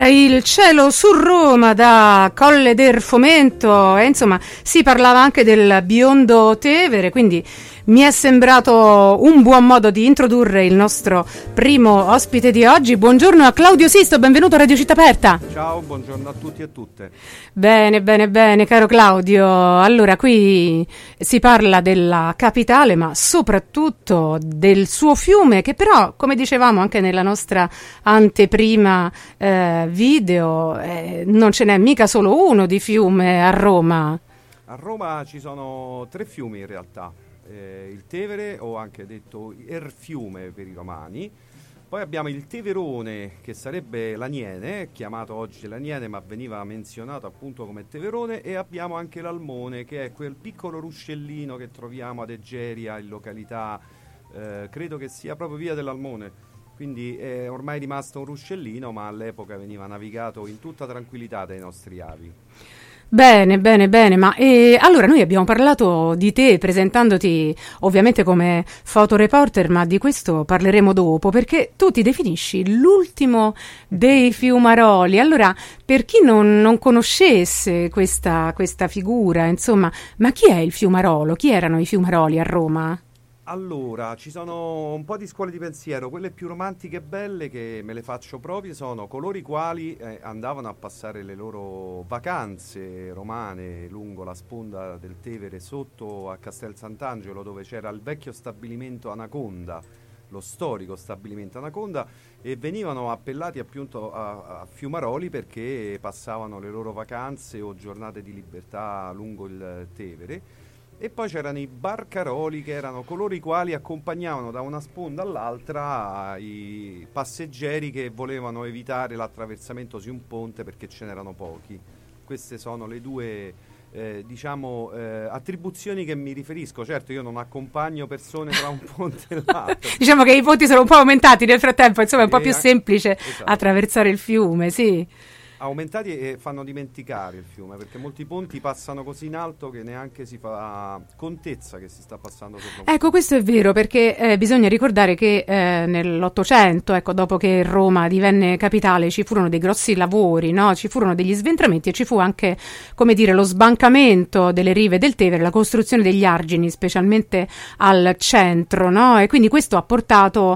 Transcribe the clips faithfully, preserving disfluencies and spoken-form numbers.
Il cielo su Roma da Colle del Fomento, e insomma si parlava anche del biondo Tevere, quindi mi è sembrato un buon modo di introdurre il nostro primo ospite di oggi. Buongiorno a Claudio Sisto, benvenuto a Radio Città Aperta. Ciao, buongiorno a tutti e a tutte. Bene, bene, bene, caro Claudio. Allora, qui si parla della capitale, ma soprattutto del suo fiume, che però, come dicevamo anche nella nostra anteprima eh, video, eh, non ce n'è mica solo uno di fiume a Roma. A Roma ci sono tre fiumi in realtà. Eh, il Tevere, o anche detto Erfiume per i romani, poi abbiamo il Teverone, che sarebbe l'Aniene, chiamato oggi l'Aniene ma veniva menzionato appunto come Teverone, e abbiamo anche l'Almone, che è quel piccolo ruscellino che troviamo ad Egeria, in località, eh, credo che sia proprio via dell'Almone, quindi è ormai rimasto un ruscellino, ma all'epoca veniva navigato in tutta tranquillità dai nostri avi. Bene, bene, bene, ma eh, allora noi abbiamo parlato di te presentandoti ovviamente come fotoreporter, ma di questo parleremo dopo, perché tu ti definisci l'ultimo dei fiumaroli. Allora, per chi non, non conoscesse questa, questa figura, insomma, ma chi è il fiumarolo? Chi erano i fiumaroli a Roma? Allora, ci sono un po' di scuole di pensiero, quelle più romantiche e belle che me le faccio proprie sono coloro i quali eh, andavano a passare le loro vacanze romane lungo la sponda del Tevere sotto a Castel Sant'Angelo, dove c'era il vecchio stabilimento Anaconda, lo storico stabilimento Anaconda, e venivano appellati appunto a, a fiumaroli perché passavano le loro vacanze o giornate di libertà lungo il Tevere. E poi c'erano i barcaroli, che erano coloro i quali accompagnavano da una sponda all'altra i passeggeri che volevano evitare l'attraversamento su un ponte perché ce n'erano pochi. Queste sono le due eh, diciamo eh, attribuzioni che mi riferisco. Certo, io non accompagno persone tra un ponte e l'altro. Diciamo che i ponti sono un po' aumentati nel frattempo, insomma è un po' più anche, semplice esatto, attraversare il fiume, sì. Aumentati e fanno dimenticare il fiume, perché molti ponti passano così in alto che neanche si fa contezza che si sta passando sopra un Ecco, questo è vero, perché eh, bisogna ricordare che eh, nell'Ottocento, ecco, dopo che Roma divenne capitale, ci furono dei grossi lavori, no? Ci furono degli sventramenti e ci fu anche, come dire, lo sbancamento delle rive del Tevere, la costruzione degli argini, specialmente al centro, no? E quindi questo ha portato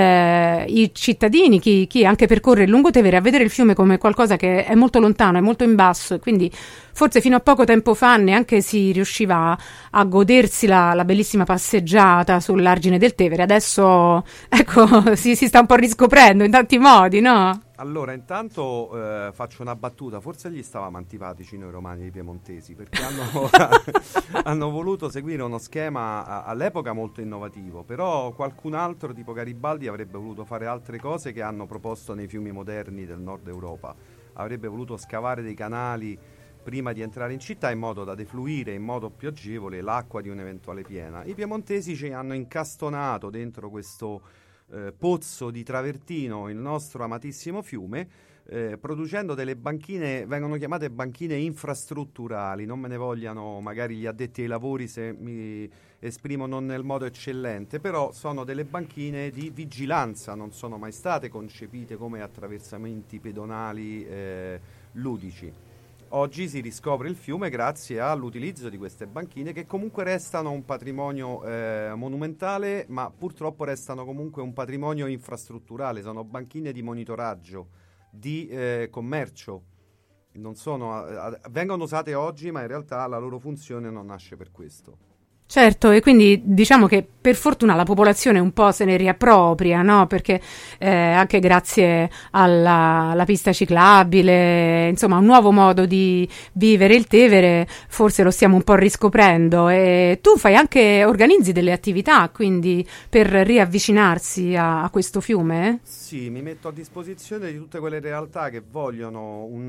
eh, i cittadini, chi, chi anche percorre il Lungotevere, a vedere il fiume come qualcosa che è molto lontano, è molto in basso, e quindi forse fino a poco tempo fa neanche si riusciva a godersi la, la bellissima passeggiata sull'argine del Tevere. Adesso, ecco, si, si sta un po' riscoprendo in tanti modi, no? Allora, intanto eh, faccio una battuta, forse gli stavamo antipatici noi romani e i piemontesi, perché hanno, hanno voluto seguire uno schema a, all'epoca molto innovativo, però qualcun altro tipo Garibaldi avrebbe voluto fare altre cose che hanno proposto nei fiumi moderni del nord Europa. Avrebbe voluto scavare dei canali prima di entrare in città in modo da defluire in modo più agevole l'acqua di un'eventuale piena. I piemontesi ci hanno incastonato dentro questo eh, pozzo di travertino il nostro amatissimo fiume, eh, producendo delle banchine, vengono chiamate banchine infrastrutturali, non me ne vogliano magari gli addetti ai lavori se mi esprimo non nel modo eccellente, però sono delle banchine di vigilanza, non sono mai state concepite come attraversamenti pedonali eh, ludici. Oggi si riscopre il fiume grazie all'utilizzo di queste banchine, che comunque restano un patrimonio eh, monumentale, ma purtroppo restano comunque un patrimonio infrastrutturale. Sono banchine di monitoraggio, di eh, commercio. Non sono, eh, vengono usate oggi, ma in realtà la loro funzione non nasce per questo. Certo, e quindi diciamo che per fortuna la popolazione un po' se ne riappropria, no? Perché eh, anche grazie alla, alla pista ciclabile, insomma, un nuovo modo di vivere il Tevere, forse lo stiamo un po' riscoprendo. E tu fai anche, organizzi delle attività, quindi, per riavvicinarsi a, a questo fiume? Sì, mi metto a disposizione di tutte quelle realtà che vogliono un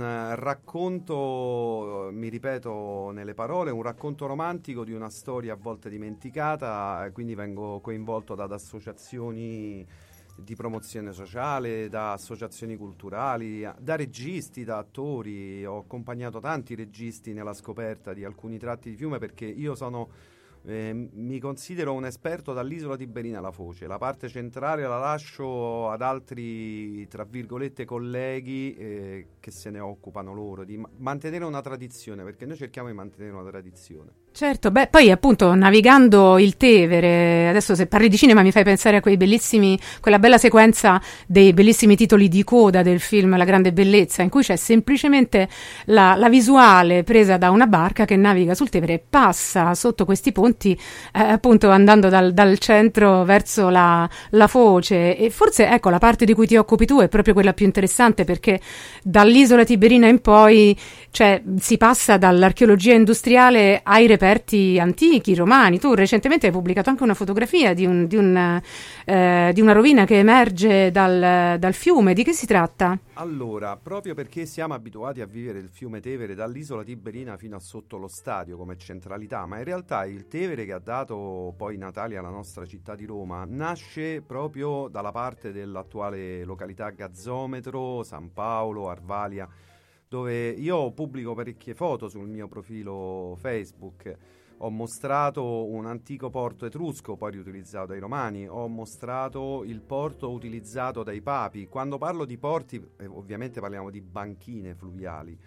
racconto, mi ripeto nelle parole, un racconto romantico di una storia a volte dimenticata, quindi vengo coinvolto da associazioni di promozione sociale, da associazioni culturali, da registi, da attori. Ho accompagnato tanti registi nella scoperta di alcuni tratti di fiume, perché io sono Eh, mi considero un esperto dall'isola Tiberina alla Foce. La parte centrale la lascio ad altri, tra virgolette, colleghi eh, che se ne occupano loro, di ma- mantenere una tradizione, perché noi cerchiamo di mantenere una tradizione. Certo, beh, poi appunto navigando il Tevere, adesso se parli di cinema mi fai pensare a quei bellissimi, quella bella sequenza dei bellissimi titoli di coda del film La grande bellezza, in cui c'è semplicemente la, la visuale presa da una barca che naviga sul Tevere e passa sotto questi ponti, eh, appunto andando dal, dal centro verso la, la Foce. E forse, ecco, la parte di cui ti occupi tu è proprio quella più interessante, perché dall'isola Tiberina in poi, cioè, si passa dall'archeologia industriale ai reperti antichi, romani. Tu recentemente hai pubblicato anche una fotografia di, un, di, un, eh, di una rovina che emerge dal, dal fiume. Di che si tratta? Allora, proprio perché siamo abituati a vivere il fiume Tevere dall'isola Tiberina fino a sotto lo stadio come centralità, ma in realtà il Tevere che ha dato poi Natale alla nostra città di Roma nasce proprio dalla parte dell'attuale località Gazzometro, San Paolo, Arvalia, dove io pubblico parecchie foto sul mio profilo Facebook. Ho mostrato un antico porto etrusco, poi riutilizzato dai romani, ho mostrato il porto utilizzato dai papi. Quando parlo di porti, eh, ovviamente parliamo di banchine fluviali.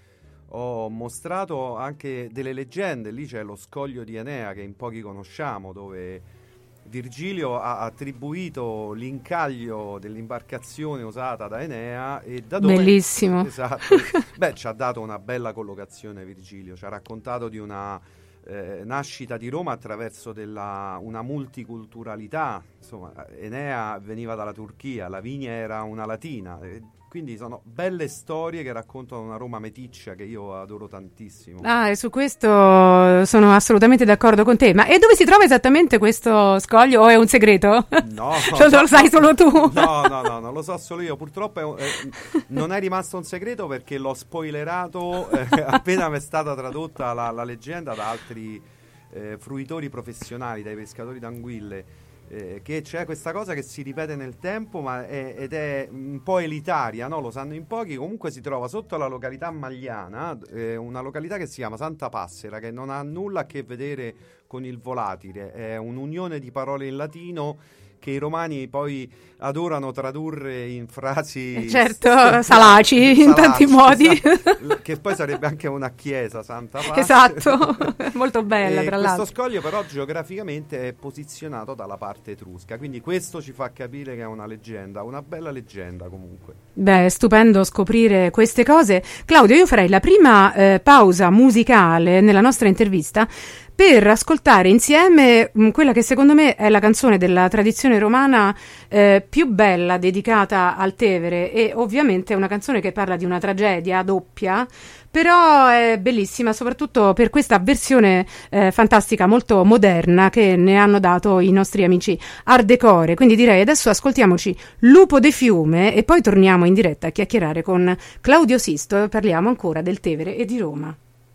Ho mostrato anche delle leggende, lì c'è lo scoglio di Enea che in pochi conosciamo, dove Virgilio ha attribuito l'incaglio dell'imbarcazione usata da Enea e da dove... Bellissimo. Esatto. Beh, ci ha dato una bella collocazione Virgilio, ci ha raccontato di una eh, nascita di Roma attraverso della, una multiculturalità. Insomma, Enea veniva dalla Turchia, Lavinia era una latina, eh, quindi sono belle storie che raccontano una Roma meticcia che io adoro tantissimo. Ah, e su questo sono assolutamente d'accordo con te. Ma e dove si trova esattamente questo scoglio? O è un segreto? No, Cioè, lo sai solo tu? No, no, no, non lo so solo io. Purtroppo è un, eh, non è rimasto un segreto perché l'ho spoilerato eh, appena mi è stata tradotta la, la leggenda da altri eh, fruitori professionali, dai pescatori d'anguille. Eh, che c'è questa cosa che si ripete nel tempo ma è, ed è un po' elitaria, no? Lo sanno in pochi. Comunque si trova sotto la località Magliana, eh, una località che si chiama Santa Passera, che non ha nulla a che vedere con il volatile, è un'unione di parole in latino che i romani poi adorano tradurre in frasi certo, st- salaci in tanti modi, esatto, che poi sarebbe anche una chiesa, Santa Passera. Esatto, molto bella, e tra questo l'altro. Questo scoglio però geograficamente è posizionato dalla parte etrusca, quindi questo ci fa capire che è una leggenda, una bella leggenda comunque. Beh, è stupendo scoprire queste cose. Claudio, io farei la prima eh, pausa musicale nella nostra intervista per ascoltare insieme mh, quella che secondo me è la canzone della tradizione romana eh, più bella dedicata al Tevere, e ovviamente è una canzone che parla di una tragedia doppia, però è bellissima soprattutto per questa versione eh, fantastica, molto moderna, che ne hanno dato i nostri amici Art Decore. Quindi direi adesso ascoltiamoci Lupo de Fiume e poi torniamo in diretta a chiacchierare con Claudio Sisto e parliamo ancora del Tevere e di Roma.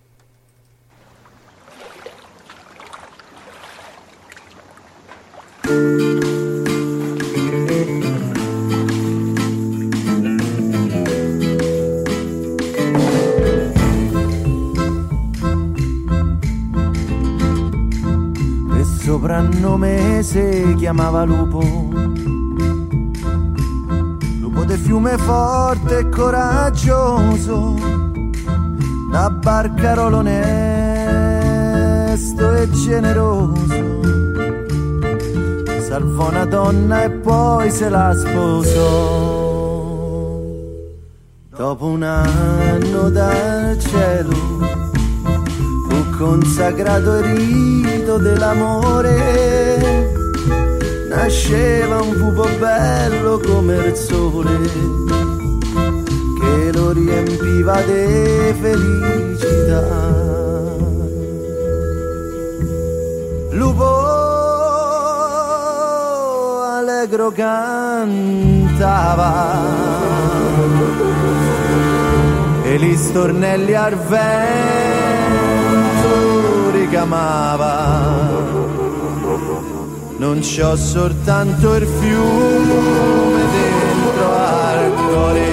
Il soprannome si chiamava Lupo, Lupo del fiume forte e coraggioso, da barcarolo onesto e generoso. Salvò una donna e poi se la sposò. Dopo un anno dal cielo fu consacrato il rito dell'amore. Nasceva un pupo bello come il sole che lo riempiva di felicità. Lupo allegro cantava e gli stornelli al vento ricamava. Non c'ho soltanto il fiume dentro al cuore,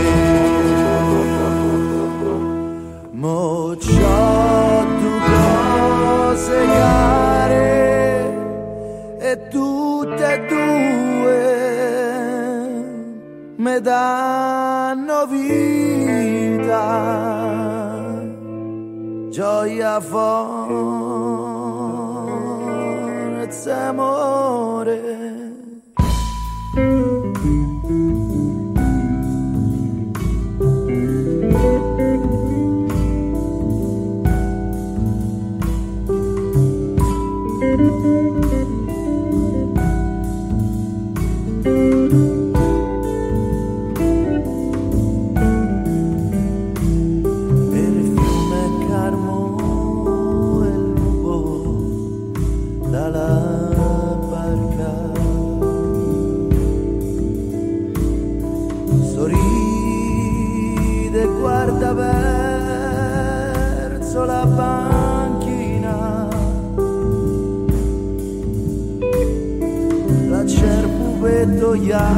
mo c'ho due cose care che danno vita, gioia, forza, amore. Verso la banchina, la cerpupetto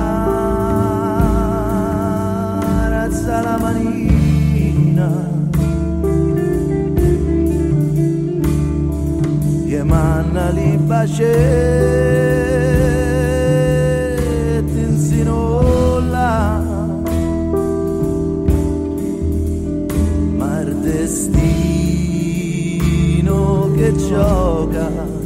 Iara alza la manina, e manna li bacetti in sinolla. Destino che gioca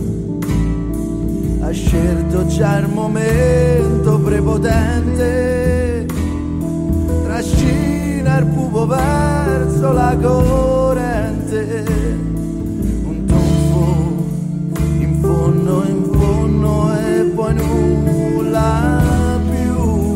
ha scelto già il momento prepotente, trascina il pupo verso la corrente, un tonfo in fondo in fondo e poi nulla più.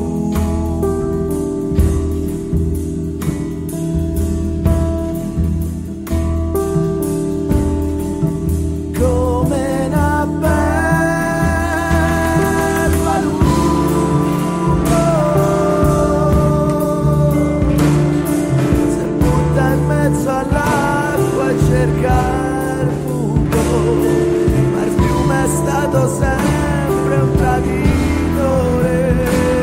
Cercare buco, ma il fiume è stato sempre un traditore,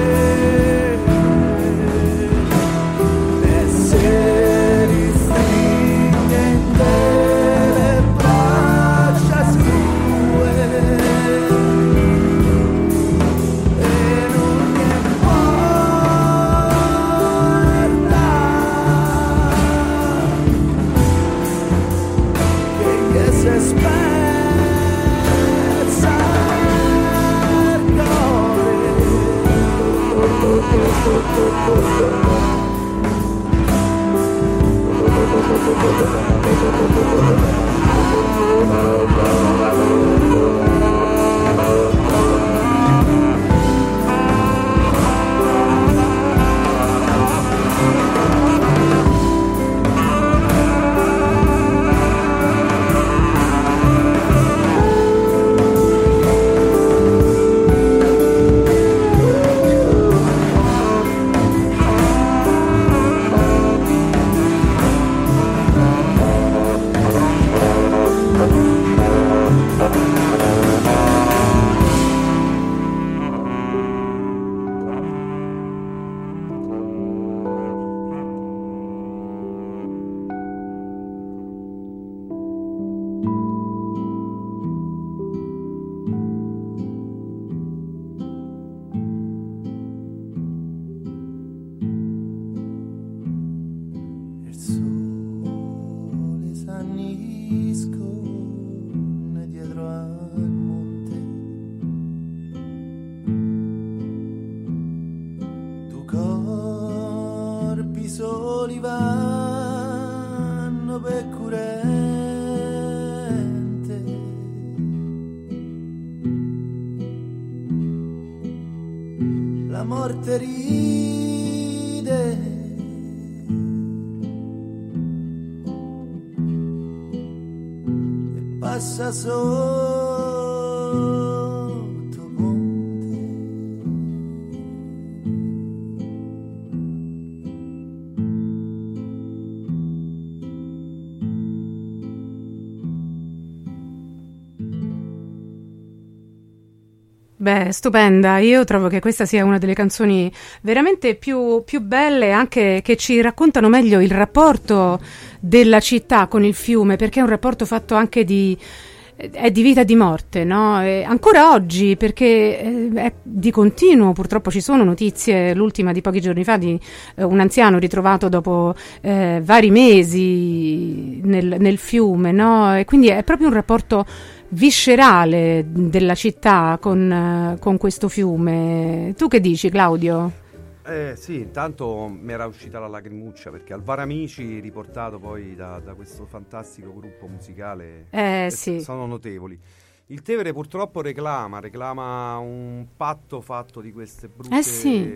e se ristringe in te le braccia sue e non ne importa se spezza il sole s'anniscone dietro al monte, tu corpi soli vanno per curente, la morte ride passa sotto ponte. Beh, stupenda. Io trovo che questa sia una delle canzoni veramente più, più belle, anche che ci raccontano meglio il rapporto della città con il fiume, perché è un rapporto fatto anche di è di vita e di morte, no? E ancora oggi, perché eh, è di continuo, purtroppo ci sono notizie, l'ultima di pochi giorni fa di eh, un anziano ritrovato dopo eh, vari mesi nel, nel fiume, no? E quindi è proprio un rapporto viscerale della città con, con questo fiume. Tu che dici, Claudio? Eh sì, intanto mi era uscita la lacrimuccia perché Alvar Amici, riportato poi da, da questo fantastico gruppo musicale, Eh, eh, sì. sono notevoli. Il Tevere purtroppo reclama, reclama un patto fatto di queste brutte Eh, sì.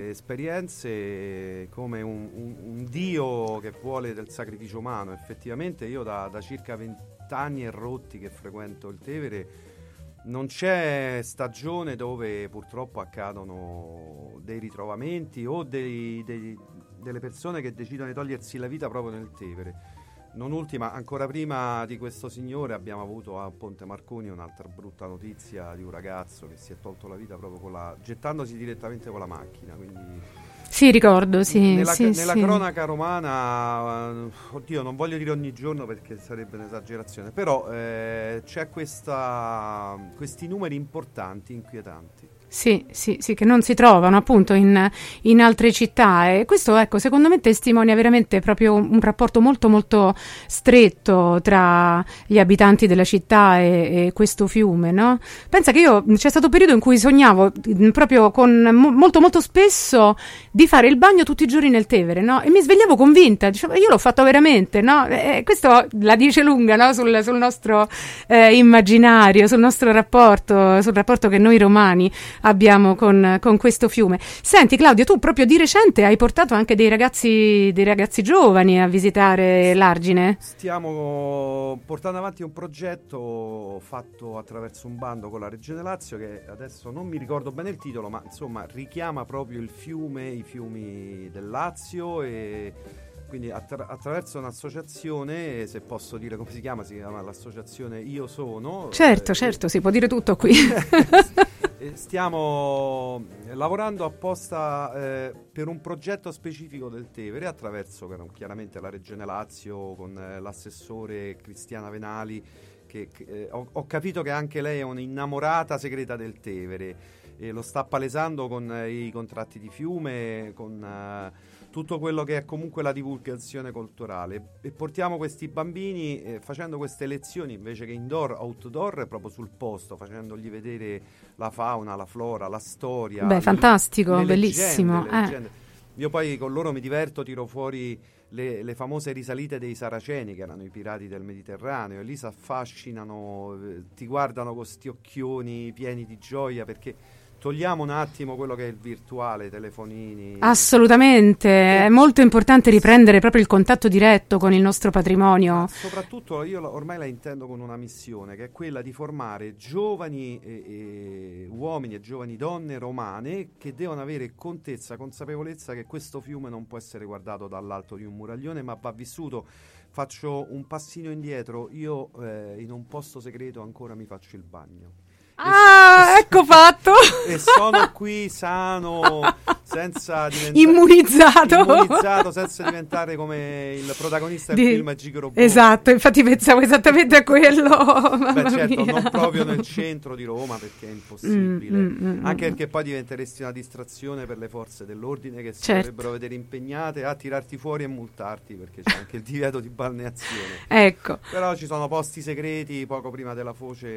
esperienze come un, un, un dio che vuole del sacrificio umano. Effettivamente io da, da circa vent'anni e rotti che frequento il Tevere, non c'è stagione dove purtroppo accadono dei ritrovamenti o dei, dei, delle persone che decidono di togliersi la vita proprio nel Tevere. Non ultima, ancora prima di questo signore abbiamo avuto a Ponte Marconi un'altra brutta notizia di un ragazzo che si è tolto la vita proprio con la, gettandosi direttamente con la macchina, quindi... Sì, ricordo, sì. Nella, sì, nella sì. cronaca romana, oddio, non voglio dire ogni giorno perché sarebbe un'esagerazione, però eh, c'è questa, questi numeri importanti, inquietanti. Sì, sì, sì, che non si trovano appunto in, in altre città, e questo, ecco, secondo me testimonia veramente proprio un, un rapporto molto molto stretto tra gli abitanti della città e, e questo fiume, no? Pensa che io, c'è stato un periodo in cui sognavo mh, proprio con mo- molto molto spesso di fare il bagno tutti i giorni nel Tevere, no? E mi svegliavo convinta, dicevo, io l'ho fatto veramente, no? E questo la dice lunga, no? Sul, sul nostro eh, immaginario, sul nostro rapporto, sul rapporto che noi romani abbiamo con, con questo fiume. Senti, Claudio, tu proprio di recente hai portato anche dei ragazzi, dei ragazzi giovani a visitare l'Argine? Stiamo portando avanti un progetto fatto attraverso un bando con la Regione Lazio che adesso non mi ricordo bene il titolo, ma insomma richiama proprio il fiume, i fiumi del Lazio, e quindi attra- attraverso un'associazione, se posso dire come si chiama, si chiama l'associazione Io Sono. Certo, eh, certo, si può dire tutto qui. Stiamo lavorando apposta eh, per un progetto specifico del Tevere attraverso chiaramente la Regione Lazio con eh, l'assessore Cristiana Venali, che, che eh, ho, ho capito che anche lei è un'innamorata segreta del Tevere e lo sta palesando con eh, i contratti di fiume, con eh, tutto quello che è comunque la divulgazione culturale, e portiamo questi bambini eh, facendo queste lezioni invece che indoor, outdoor, proprio sul posto, facendogli vedere la fauna, la flora, la storia. Beh, le, fantastico, le bellissimo. Leggende, le eh. leggende. Io poi con loro mi diverto, tiro fuori le, le famose risalite dei Saraceni, che erano i pirati del Mediterraneo, e lì si affascinano, eh, ti guardano con questi occhioni pieni di gioia, perché togliamo un attimo quello che è il virtuale, telefonini. Assolutamente, è molto importante riprendere proprio il contatto diretto con il nostro patrimonio. Ma soprattutto io ormai la intendo con una missione, che è quella di formare giovani e, e uomini e giovani donne romane che devono avere contezza, consapevolezza che questo fiume non può essere guardato dall'alto di un muraglione, ma va vissuto. Faccio un passino indietro, io eh, in un posto segreto ancora mi faccio il bagno. Ah, e, ecco fatto! E sono qui sano, senza diventare immunizzato. immunizzato, senza diventare come il protagonista del Di... film Gigolo. Esatto, infatti pensavo esattamente a quello. Beh, certo, mia. non proprio nel centro di Roma, perché è impossibile. Mm, mm, mm, Anche mm. perché poi diventeresti una distrazione per le forze dell'ordine, che si Certo. dovrebbero vedere impegnate a tirarti fuori e multarti, perché c'è anche il divieto di balneazione. Ecco. Però ci sono posti segreti poco prima della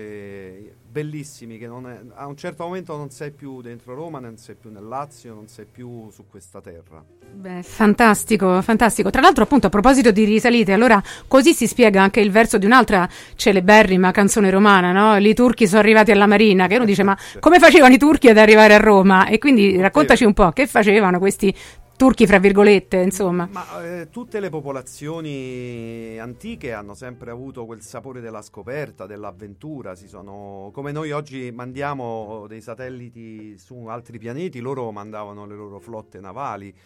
foce, bellissimi, che non è, a un certo momento non sei più dentro Roma, non sei più nel Lazio, non sei più su questa terra. Beh, fantastico, fantastico. Tra l'altro, appunto, a proposito di risalite, allora così si spiega anche il verso di un'altra celeberrima canzone romana, no? I turchi sono arrivati alla Marina, che uno dice, ma come facevano i turchi ad arrivare a Roma? E quindi raccontaci un po' che facevano questi turchi, fra virgolette, insomma. Ma eh, tutte le popolazioni antiche hanno sempre avuto quel sapore della scoperta, dell'avventura. Si sono, come noi oggi mandiamo dei satelliti su altri pianeti, loro mandavano le loro flotte navali,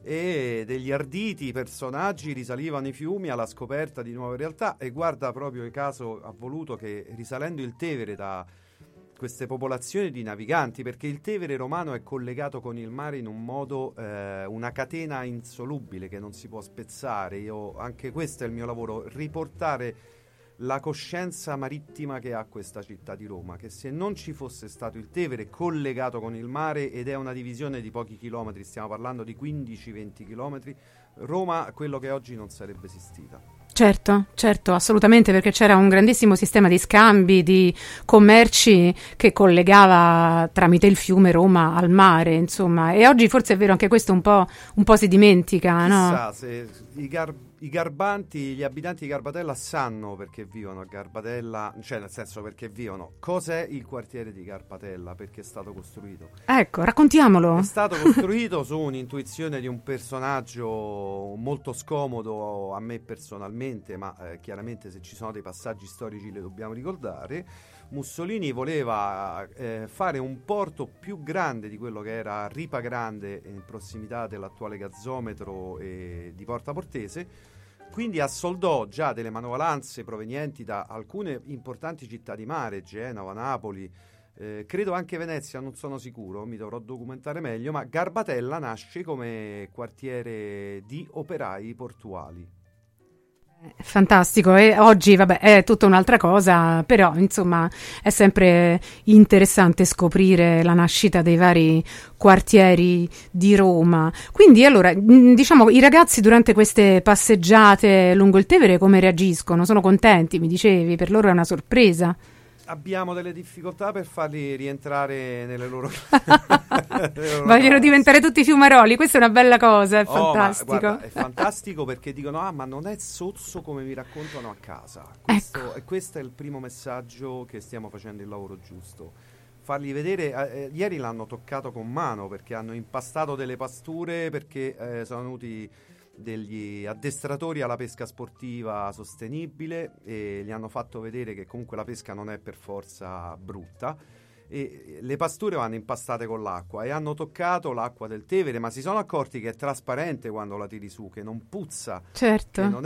e degli arditi personaggi risalivano i fiumi alla scoperta di nuove realtà. E guarda, proprio il caso ha voluto che, risalendo il Tevere da queste popolazioni di naviganti, perché il Tevere romano è collegato con il mare in un modo, eh, una catena insolubile che non si può spezzare. Io, anche questo è il mio lavoro, riportare la coscienza marittima che ha questa città di Roma, che se non ci fosse stato il Tevere collegato con il mare, ed è una divisione di pochi chilometri, stiamo parlando di quindici venti chilometri, Roma, quello che oggi, non sarebbe esistita. Certo, certo, assolutamente, perché c'era un grandissimo sistema di scambi, di commerci che collegava tramite il fiume Roma al mare, insomma, e oggi forse è vero anche questo un po', un po' si dimentica, Chissà, no? se i, gar- i garbanti, gli abitanti di Garbatella sanno perché vivono a Garbatella, cioè nel senso perché vivono, cos'è il quartiere di Garbatella, perché è stato costruito. Ecco, raccontiamolo. È stato costruito su un'intuizione di un personaggio molto scomodo a me personalmente, ma eh, chiaramente se ci sono dei passaggi storici li dobbiamo ricordare. Mussolini voleva eh, fare un porto più grande di quello che era Ripa Grande, in prossimità dell'attuale gazzometro e di Porta Portese, quindi assoldò già delle manovalanze provenienti da alcune importanti città di mare, Genova, Napoli, eh, credo anche Venezia, non sono sicuro, mi dovrò documentare meglio, ma Garbatella nasce come quartiere di operai portuali. Fantastico, e oggi vabbè è tutta un'altra cosa, però insomma è sempre interessante scoprire la nascita dei vari quartieri di Roma. Quindi allora, diciamo, i ragazzi durante queste passeggiate lungo il Tevere come reagiscono? Sono contenti, mi dicevi, per loro è una sorpresa. Abbiamo delle difficoltà per farli rientrare nelle loro, nelle loro Vogliono case. diventare tutti fiumaroli, questa è una bella cosa, è Oh, fantastico. ma guarda, è fantastico perché dicono: ah, ma non è sozzo come mi raccontano a casa. Questo, Ecco. E questo è il primo messaggio, che stiamo facendo il lavoro giusto. Fargli vedere, eh, ieri l'hanno toccato con mano perché hanno impastato delle pasture, perché eh, sono venuti degli addestratori alla pesca sportiva sostenibile e gli hanno fatto vedere che comunque la pesca non è per forza brutta, e le pasture vanno impastate con l'acqua e hanno toccato l'acqua del Tevere, ma si sono accorti che è trasparente quando la tiri su, che non puzza, Certo. che non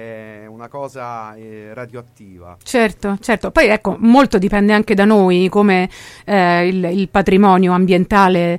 è una cosa eh, radioattiva. Certo, certo. Poi ecco, molto dipende anche da noi come eh, il, il patrimonio ambientale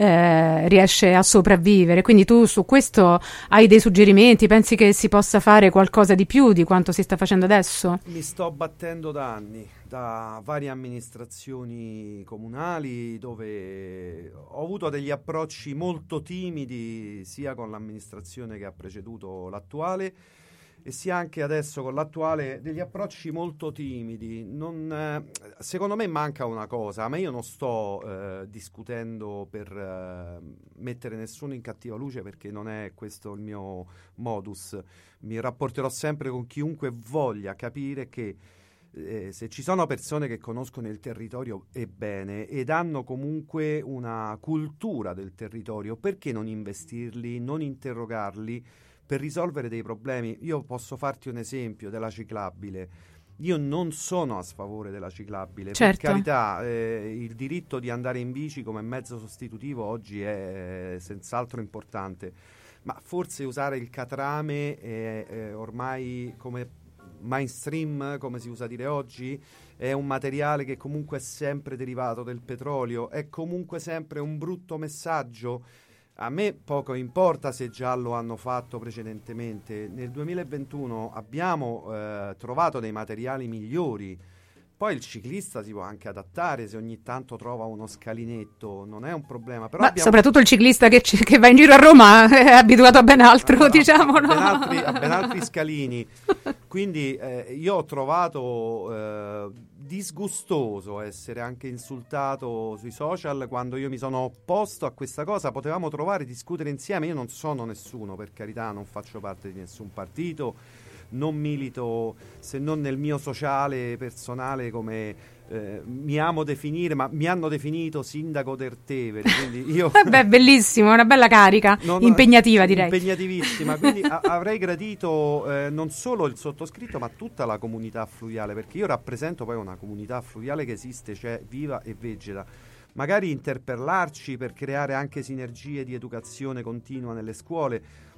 eh, riesce a sopravvivere. Quindi tu su questo hai dei suggerimenti? Pensi che si possa fare qualcosa di più di quanto si sta facendo adesso? Mi sto battendo da anni, da varie amministrazioni comunali, dove ho avuto degli approcci molto timidi sia con l'amministrazione che ha preceduto l'attuale e sia anche adesso con l'attuale, degli approcci molto timidi. Non, eh, secondo me manca una cosa, ma io non sto eh, discutendo per eh, mettere nessuno in cattiva luce, perché non è questo il mio modus. Mi rapporterò sempre con chiunque voglia capire che Eh, se ci sono persone che conoscono il territorio e bene ed hanno comunque una cultura del territorio, perché non investirli, non interrogarli per risolvere dei problemi? Io posso farti un esempio della ciclabile. Io non sono a sfavore della ciclabile, Certo. per carità, eh, il diritto di andare in bici come mezzo sostitutivo oggi è eh, senz'altro importante, ma forse usare il catrame è, è ormai come mainstream, come si usa dire oggi, è un materiale che comunque è sempre derivato del petrolio, è comunque sempre un brutto messaggio. A me poco importa se già lo hanno fatto precedentemente. Nel duemilaventuno abbiamo eh, trovato dei materiali migliori. Poi il ciclista si può anche adattare, se ogni tanto trova uno scalinetto, non è un problema. Però Ma abbiamo... soprattutto il ciclista che, ci- che va in giro a Roma è abituato a ben altro, No, diciamo, a, no? ben altri, a ben altri scalini. Quindi eh, io ho trovato eh, disgustoso essere anche insultato sui social quando io mi sono opposto a questa cosa. Potevamo trovare, discutere insieme. Io non sono nessuno, per carità, non faccio parte di nessun partito, non milito se non nel mio sociale personale, come eh, mi amo definire, ma mi hanno definito sindaco del Tevere, quindi io Beh, bellissimo, è una bella carica, non- impegnativa direi. impegnativissima, quindi a- avrei gradito eh, non solo il sottoscritto ma tutta la comunità fluviale, perché io rappresento poi una comunità fluviale che esiste, cioè viva e vegeta. Magari interpellarci per creare anche sinergie di educazione continua nelle scuole.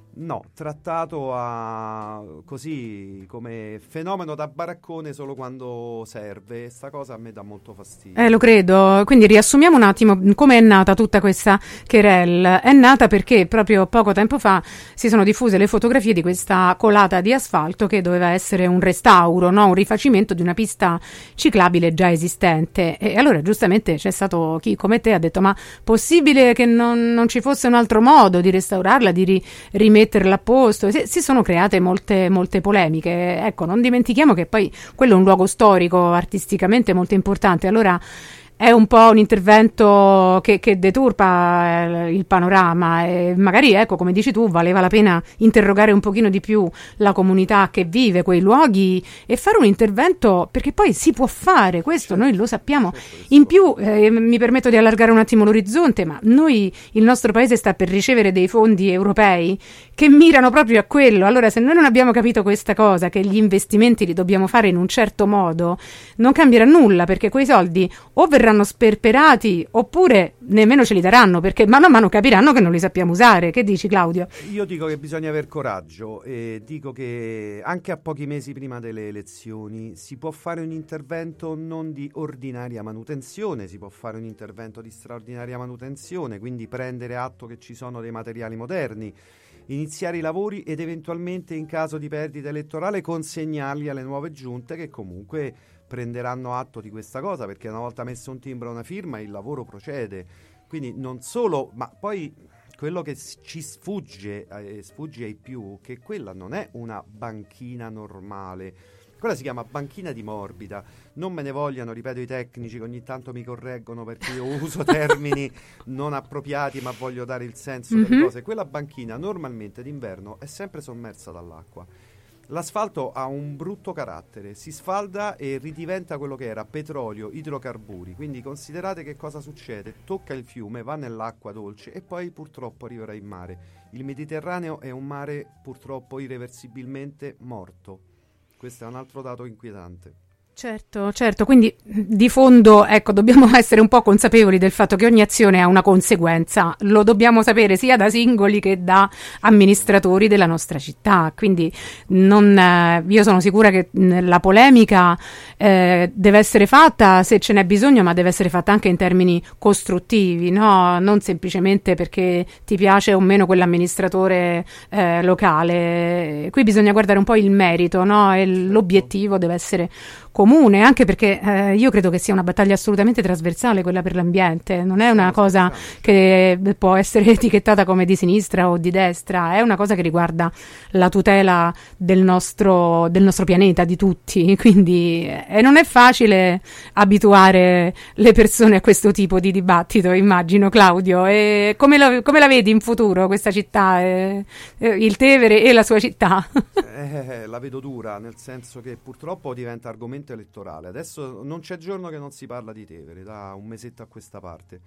No, trattato a, così come fenomeno da baraccone solo quando serve. Sta cosa a me dà molto fastidio. Eh, lo credo. Quindi riassumiamo un attimo come è nata tutta questa querelle. È nata perché proprio poco tempo fa si sono diffuse le fotografie di questa colata di asfalto che doveva essere un restauro, no? Un rifacimento di una pista ciclabile già esistente. E allora giustamente c'è stato chi come te ha detto: ma possibile che non, non ci fosse un altro modo di restaurarla, di ri- rimetterla a posto? Si, si sono create molte, molte polemiche. Ecco, non dimentichiamo che poi quello è un luogo storico, artisticamente molto importante. Allora è un po' un intervento che, che deturpa eh, il panorama e magari, ecco, come dici tu, valeva la pena interrogare un pochino di più la comunità che vive quei luoghi e fare un intervento, perché poi si può fare, questo certo, noi lo sappiamo. Certo, in più, eh, mi permetto di allargare un attimo l'orizzonte, ma noi, il nostro paese sta per ricevere dei fondi europei che mirano proprio a quello. Allora, se noi non abbiamo capito questa cosa, che gli investimenti li dobbiamo fare in un certo modo, non cambierà nulla, perché quei soldi o verranno sperperati oppure nemmeno ce li daranno, perché mano a mano capiranno che non li sappiamo usare. Che dici, Claudio? Io dico che bisogna aver coraggio e dico che anche a pochi mesi prima delle elezioni si può fare un intervento non di ordinaria manutenzione, si può fare un intervento di straordinaria manutenzione, quindi prendere atto che ci sono dei materiali moderni, iniziare i lavori ed eventualmente in caso di perdita elettorale consegnarli alle nuove giunte che comunque prenderanno atto di questa cosa, perché una volta messo un timbro, una firma, il lavoro procede. Quindi non solo, ma poi quello che ci sfugge, eh, sfugge ai più, che quella non è una banchina normale, quella si chiama banchina di morbida. Non me ne vogliano, ripeto, i tecnici che ogni tanto mi correggono perché io uso termini non appropriati, ma voglio dare il senso mm-hmm. delle cose. Quella banchina normalmente d'inverno è sempre sommersa dall'acqua. L'asfalto ha un brutto carattere, si sfalda e ridiventa quello che era petrolio, idrocarburi, quindi considerate che cosa succede: tocca il fiume, va nell'acqua dolce e poi purtroppo arriverà in mare. Il Mediterraneo è un mare purtroppo irreversibilmente morto. Questo è un altro dato inquietante. Certo, certo, quindi di fondo, ecco, dobbiamo essere un po' consapevoli del fatto che ogni azione ha una conseguenza, lo dobbiamo sapere sia da singoli che da amministratori della nostra città, quindi non, eh, io sono sicura che la polemica eh, deve essere fatta se ce n'è bisogno, ma deve essere fatta anche in termini costruttivi, no? Non semplicemente perché ti piace o meno quell'amministratore eh, locale. Qui bisogna guardare un po' il merito, no? E certo. L'obiettivo deve essere comune, anche perché eh, io credo che sia una battaglia assolutamente trasversale quella per l'ambiente, non è una cosa che può essere etichettata come di sinistra o di destra, è una cosa che riguarda la tutela del nostro, del nostro pianeta, di tutti, quindi eh, non è facile abituare le persone a questo tipo di dibattito, immagino, Claudio. E come, lo, come la vedi in futuro questa città, eh, eh, il Tevere e la sua città? eh, la vedo dura, nel senso che purtroppo diventa argomento elettorale. Adesso non c'è giorno che non si parla di Tevere, da un mesetto a questa parte.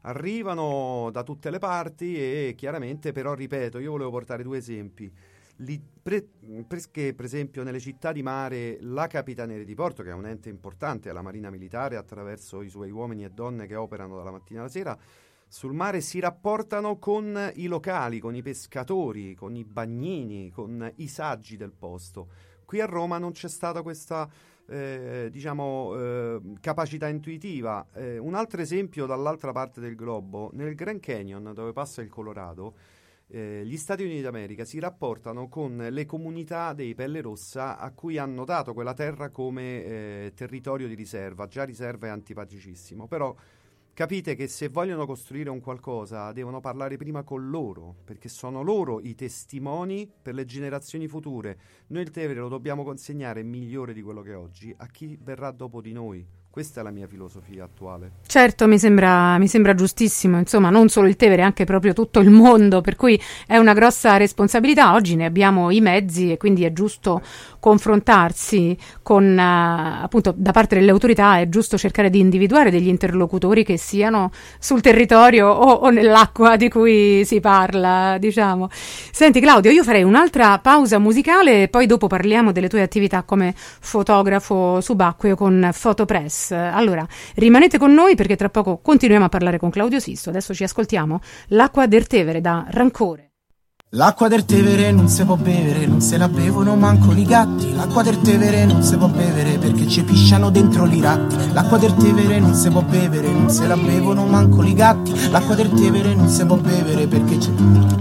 Arrivano da tutte le parti e chiaramente, però ripeto, io volevo portare due esempi. Li, pre, perché per esempio nelle città di mare la Capitaneria di Porto, che è un ente importante, è la Marina Militare attraverso i suoi uomini e donne che operano dalla mattina alla sera sul mare, si rapportano con i locali, con i pescatori, con i bagnini, con i saggi del posto. Qui a Roma non c'è stata questa eh, diciamo eh, capacità intuitiva. Eh, un altro esempio dall'altra parte del globo, nel Grand Canyon dove passa il Colorado, eh, gli Stati Uniti d'America si rapportano con le comunità dei Pelle Rossa a cui hanno dato quella terra come eh, territorio di riserva. Già riserva è antipaticissimo, però capite che se vogliono costruire un qualcosa devono parlare prima con loro, perché sono loro i testimoni per le generazioni future. Noi il Tevere lo dobbiamo consegnare migliore di quello che è oggi a chi verrà dopo di noi. Questa è la mia filosofia attuale. Certo, mi sembra, mi sembra giustissimo, insomma, non solo il Tevere, anche proprio tutto il mondo, per cui è una grossa responsabilità. Oggi ne abbiamo i mezzi e quindi è giusto confrontarsi con, uh, appunto, da parte delle autorità, è giusto cercare di individuare degli interlocutori che siano sul territorio o, o nell'acqua di cui si parla, diciamo. Senti Claudio, io farei un'altra pausa musicale e poi dopo parliamo delle tue attività come fotografo subacqueo con Fotopress. Allora, rimanete con noi perché tra poco continuiamo a parlare con Claudio Sisto. Adesso ci ascoltiamo L'acqua del Tevere da Rancore. L'acqua del Tevere non si può bere, non se la bevono manco i gatti. L'acqua del Tevere non si può bere perché ci pisciano dentro i ratti. L'acqua del Tevere non si può bere, non se la bevono manco i gatti. L'acqua del Tevere non si può bere perché c'è...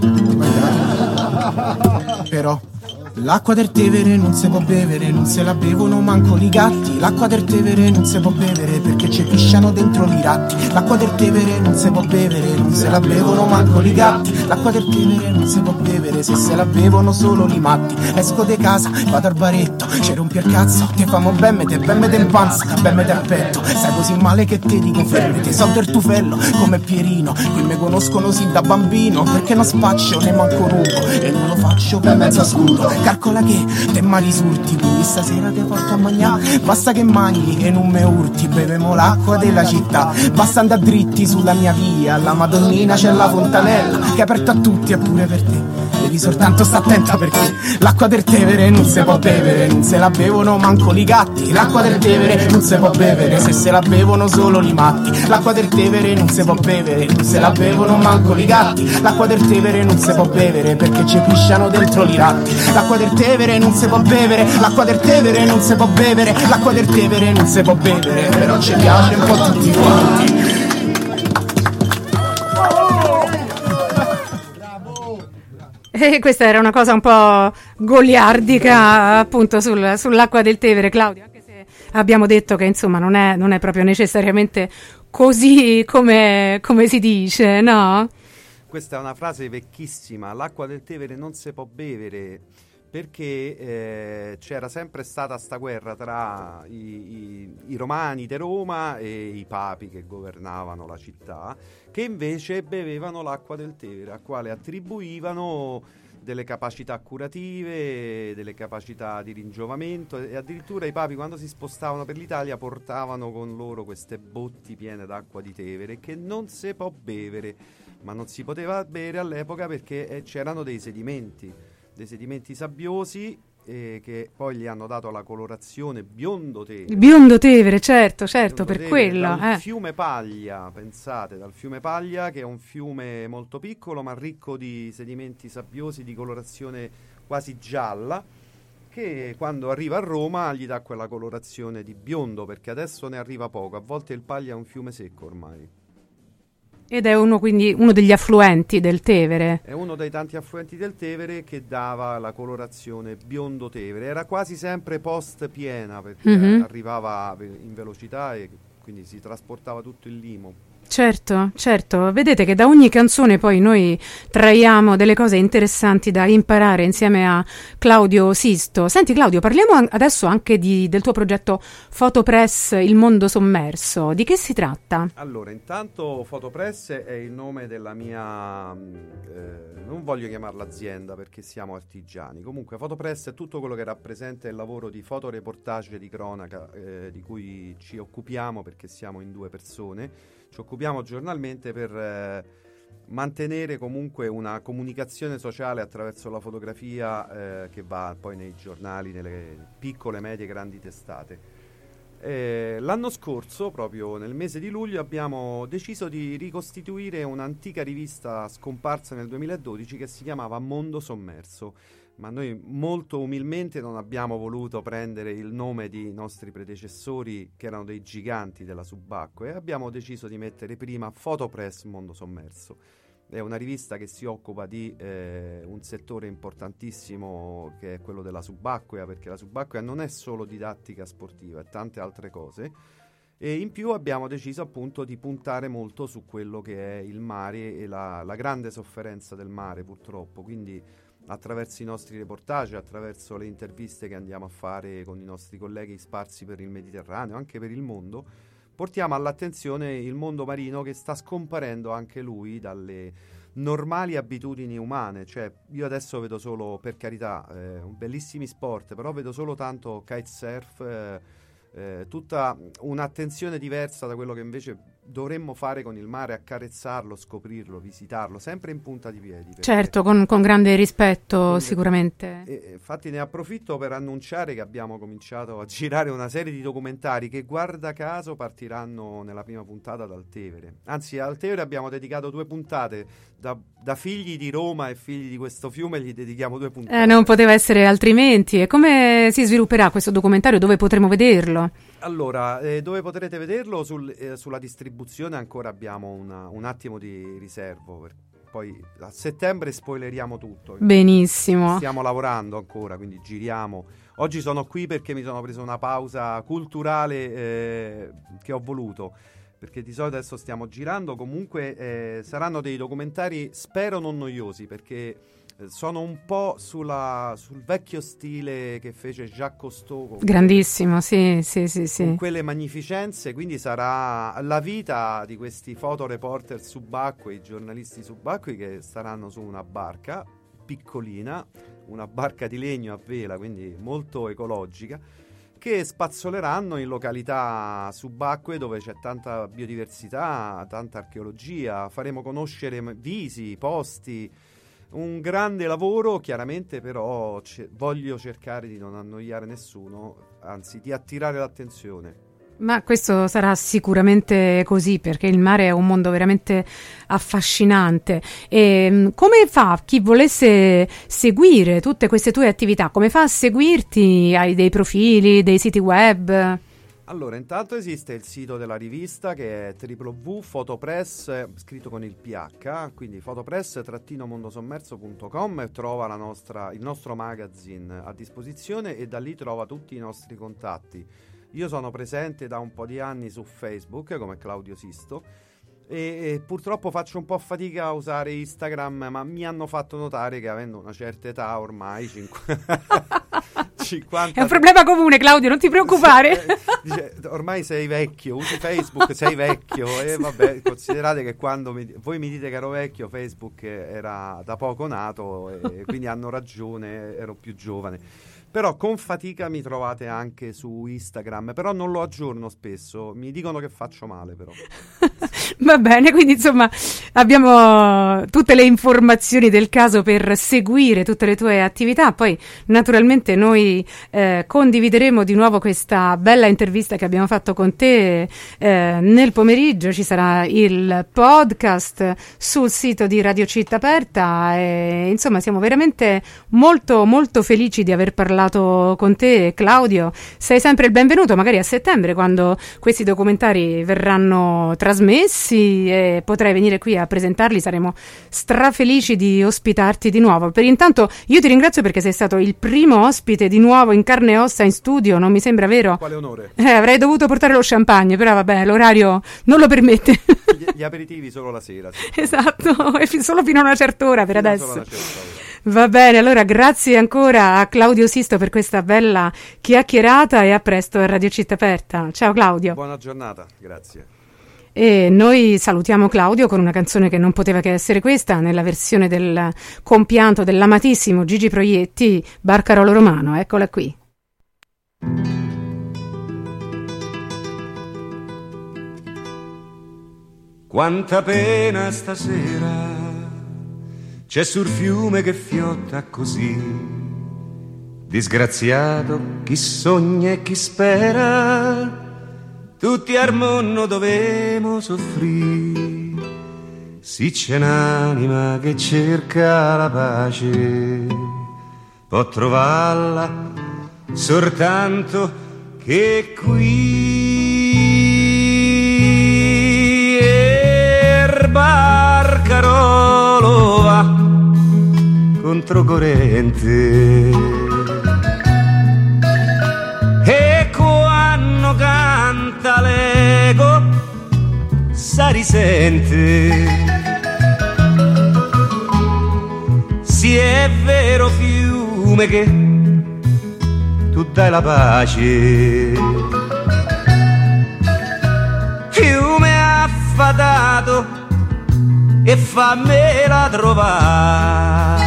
Però l'acqua del Tevere non si può bere, non se la bevono manco i gatti. L'acqua del Tevere non si può bere perché ci pisciano dentro i ratti. L'acqua del Tevere non si può bere, non se la bevono manco i gatti. L'acqua del Tevere non si può bere, se se la bevono solo i matti. Esco de casa, vado al baretto, ci rompi il cazzo, te famo bemme, te bemme del panza, bemme del petto. Sai così male che te dico fermi, ti so del tufello come Pierino. Qui me conoscono sin da bambino, perché non spaccio né manco rubo e non lo faccio per mezzo scudo. Calcola che te mali surti, quindi stasera te porto a mangiare. Basta che mangi e non me urti, bevemo l'acqua della città. Basta andare dritti sulla mia via, alla Madonnina c'è la fontanella che è aperta a tutti e pure per te. Devi soltanto sta attenta perché l'acqua del Tevere non si può bere, non se la bevono manco i gatti. L'acqua del Tevere non si può bere, se se la bevono solo i matti. L'acqua del Tevere non si può bere, non se la bevono manco i gatti. L'acqua del Tevere non si può bere perché ci pisciano dentro i ratti. L'acqua del Tevere non si può bere, l'acqua del Tevere non si può bere, l'acqua del Tevere non si può bere, però ci piace un po' tutti quanti. E questa era una cosa un po' goliardica, appunto, sul, sull'acqua del Tevere, Claudio, anche se abbiamo detto che insomma non è, non è proprio necessariamente così come, come si dice, no? Questa è una frase vecchissima, l'acqua del Tevere non si può bere, perché eh, c'era sempre stata sta guerra tra i, i, i romani di Roma e i papi che governavano la città, che invece bevevano l'acqua del Tevere, a quale attribuivano delle capacità curative, delle capacità di ringiovamento, e addirittura i papi, quando si spostavano per l'Italia, portavano con loro queste botti piene d'acqua di Tevere che non si può bere, ma non si poteva bere all'epoca perché eh, c'erano dei sedimenti dei sedimenti sabbiosi eh, che poi gli hanno dato la colorazione biondo Tevere. Il biondo Tevere, certo, certo, Biondo per Tevere, quello. dal Eh. fiume Paglia, pensate, dal fiume Paglia, che è un fiume molto piccolo ma ricco di sedimenti sabbiosi di colorazione quasi gialla, che quando arriva a Roma gli dà quella colorazione di biondo, perché adesso ne arriva poco. A volte il Paglia è un fiume secco ormai. Ed è uno, quindi, uno degli affluenti del Tevere. È uno dei tanti affluenti del Tevere che dava la colorazione biondo Tevere. Era quasi sempre post piena, perché mm-hmm. arrivava in velocità e quindi si trasportava tutto il limo. Certo, certo. Vedete che da ogni canzone poi noi traiamo delle cose interessanti da imparare insieme a Claudio Sisto. Senti Claudio, parliamo an- adesso anche di, del tuo progetto Fotopress Il Mondo Sommerso. Di che si tratta? Allora, intanto Fotopress è il nome della mia... Eh, non voglio chiamarla azienda perché siamo artigiani. Comunque Fotopress è tutto quello che rappresenta il lavoro di fotoreportage di cronaca eh, di cui ci occupiamo, perché siamo in due persone. Ci occupiamo giornalmente per eh, mantenere comunque una comunicazione sociale attraverso la fotografia eh, che va poi nei giornali, nelle piccole, medie, grandi testate. Eh, l'anno scorso, proprio nel mese di luglio, abbiamo deciso di ricostituire un'antica rivista scomparsa nel duemiladodici che si chiamava Mondo Sommerso. Ma noi molto umilmente non abbiamo voluto prendere il nome di nostri predecessori, che erano dei giganti della subacquea, e abbiamo deciso di mettere prima Fotopress Mondo Sommerso. È una rivista che si occupa di eh, un settore importantissimo, che è quello della subacquea, perché la subacquea non è solo didattica sportiva, è tante altre cose. E in più abbiamo deciso appunto di puntare molto su quello che è il mare e la, la grande sofferenza del mare, purtroppo. Quindi attraverso i nostri reportage, attraverso le interviste che andiamo a fare con i nostri colleghi sparsi per il Mediterraneo, anche per il mondo, portiamo all'attenzione il mondo marino, che sta scomparendo anche lui dalle normali abitudini umane. Cioè, io adesso vedo solo, per carità, eh, bellissimi sport, però vedo solo tanto kitesurf, eh, eh, tutta un'attenzione diversa da quello che invece dovremmo fare con il mare, accarezzarlo, scoprirlo, visitarlo, sempre in punta di piedi. Certo, con, con grande rispetto con sicuramente. E, e, infatti ne approfitto per annunciare che abbiamo cominciato a girare una serie di documentari che guarda caso partiranno nella prima puntata dal Tevere. Anzi, al Tevere abbiamo dedicato due puntate, da, da figli di Roma e figli di questo fiume gli dedichiamo due puntate. Eh, non poteva essere altrimenti. E come si svilupperà questo documentario? Dove potremo vederlo? Allora, eh, dove potrete vederlo? Sul, eh, sulla distribuzione ancora abbiamo una, un attimo di riservo, per, poi a settembre spoileriamo tutto. Benissimo. Stiamo lavorando ancora, quindi giriamo. Oggi sono qui perché mi sono preso una pausa culturale eh, che ho voluto, perché di solito adesso stiamo girando. Comunque eh, saranno dei documentari, spero non noiosi, perché sono un po' sulla, sul vecchio stile che fece Jacques Cousteau. Grandissimo, sì, sì, sì, sì. Con quelle magnificenze, quindi sarà la vita di questi fotoreporter subacquei, giornalisti subacquei che staranno su una barca piccolina, una barca di legno a vela, quindi molto ecologica, che spazzoleranno in località subacquee dove c'è tanta biodiversità, tanta archeologia. Faremo conoscere visi, posti. Un grande lavoro, chiaramente, però c- voglio cercare di non annoiare nessuno, anzi di attirare l'attenzione. Ma questo sarà sicuramente così, perché il mare è un mondo veramente affascinante. E come fa chi volesse seguire tutte queste tue attività? Come fa a seguirti? Hai dei profili, dei siti web? Allora, intanto esiste il sito della rivista che è w w w punto fotopress, scritto con il P H, quindi fotopress mondosommerso punto com, e trova la nostra, il nostro magazine a disposizione e da lì trova tutti i nostri contatti. Io sono presente da un po' di anni su Facebook come Claudio Sisto e, e purtroppo faccio un po' fatica a usare Instagram, ma mi hanno fatto notare che avendo una certa età ormai, cinquanta È un problema comune, Claudio, non ti preoccupare. Dice, ormai sei vecchio, usi Facebook, sei vecchio. E vabbè, considerate che quando mi, voi mi dite che ero vecchio, Facebook era da poco nato e quindi hanno ragione, ero più giovane. Però con fatica mi trovate anche su Instagram, però non lo aggiorno spesso, mi dicono che faccio male però. Va bene, quindi insomma abbiamo tutte le informazioni del caso per seguire tutte le tue attività, poi naturalmente noi eh, condivideremo di nuovo questa bella intervista che abbiamo fatto con te eh, nel pomeriggio, ci sarà il podcast sul sito di Radio Città Aperta e insomma siamo veramente molto molto felici di aver parlato con te, Claudio. Sei sempre il benvenuto, magari a settembre quando questi documentari verranno trasmessi e potrai venire qui a presentarli, saremo strafelici di ospitarti di nuovo. Per intanto io ti ringrazio perché sei stato il primo ospite di nuovo in carne e ossa in studio, non mi sembra vero? Quale onore. Eh, avrei dovuto portare lo champagne, però vabbè, l'orario non lo permette. Gli, gli aperitivi solo la sera. Sì. Esatto, e solo fino a una certa ora per fino adesso. Va bene, allora grazie ancora a Claudio Sisto per questa bella chiacchierata e a presto a Radio Città Aperta. Ciao Claudio. Buona giornata, grazie. E noi salutiamo Claudio con una canzone che non poteva che essere questa, nella versione del compianto dell'amatissimo Gigi Proietti, Barcarolo Romano, eccola qui. Quanta pena stasera c'è sul fiume che fiotta così, disgraziato chi sogna e chi spera, tutti al mondo dovemo soffrire, sì c'è un'anima che cerca la pace, può trovarla soltanto che qui il barcarolo va controcorrente e quando canta l'eco sa risente, sì è vero fiume che tu dai la pace, fiume affadato e fammela trovare.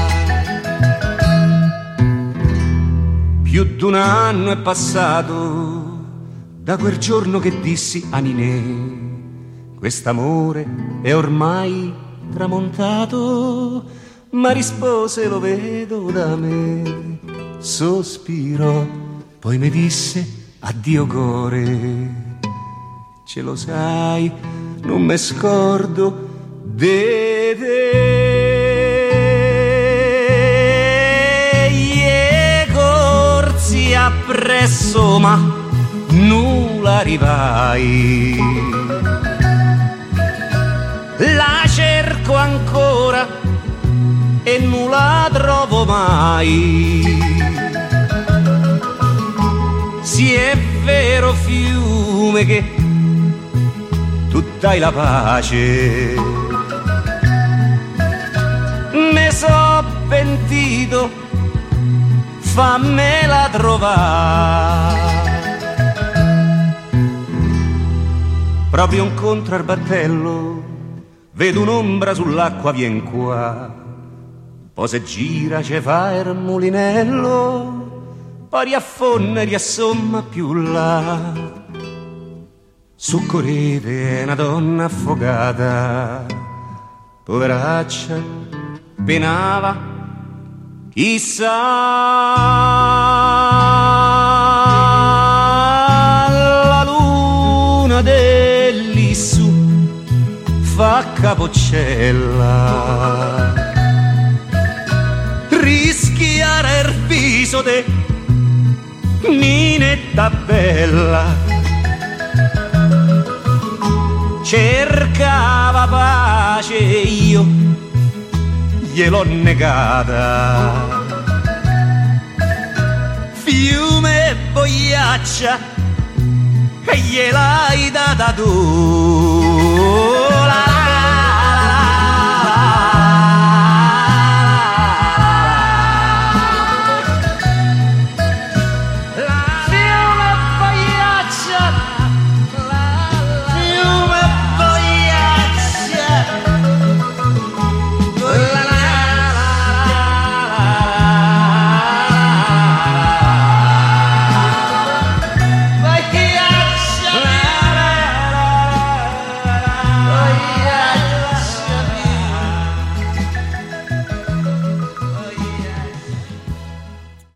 Più d'un anno è passato da quel giorno che dissi a Ninè, quest'amore è ormai tramontato, ma rispose lo vedo da me. Sospirò, poi mi disse addio core, ce lo sai, non me scordo de te. Ie corsi appresso ma nulla arrivai, la cerco ancora e non la trovo mai. Sì, è vero fiume che tu dai la pace, me so pentito, fammela trovare. Proprio incontro al battello, vedo un'ombra sull'acqua, vien qua. Poi se gira ce fa il mulinello, poi riaffonda e riassomma più là. Soccorrete è una donna affogata, poveraccia, penava, chissà. La luna dell'issù fa capoccella, rischiare il viso de ninetta bella, cercava pace e io gliel'ho negata. Fiume e boiaccia e gliel'hai data tu,